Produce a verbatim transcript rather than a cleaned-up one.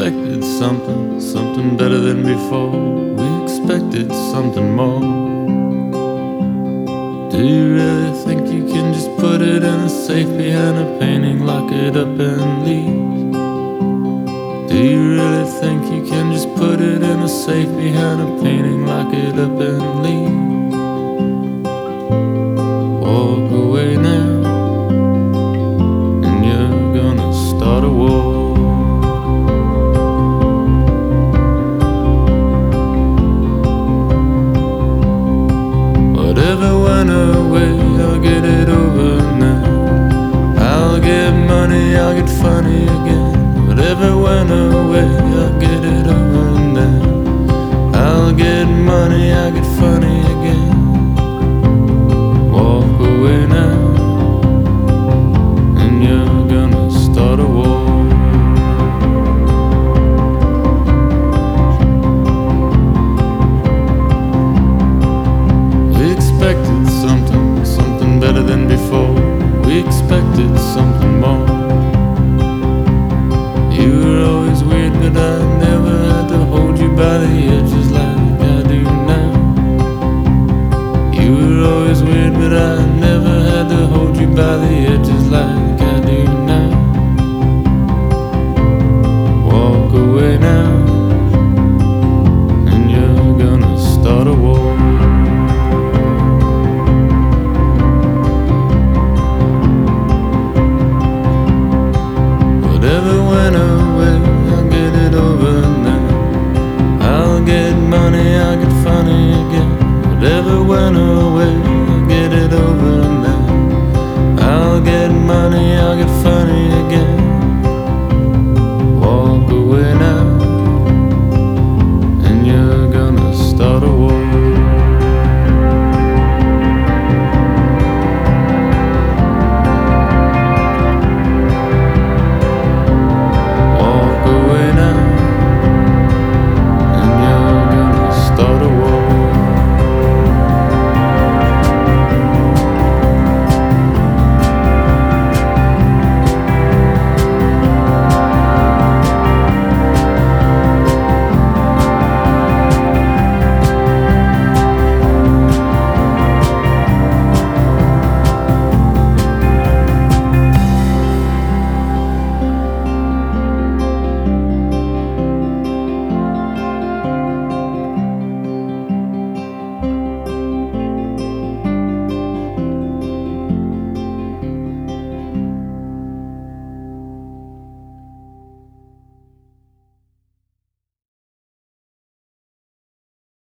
expected something, something better than before. We expected something more. Do you really think you can just put it in a safe behind a painting, lock it up and leave? Do you really think you can just put it in a safe behind a painting, lock it up and leave? Walk away now.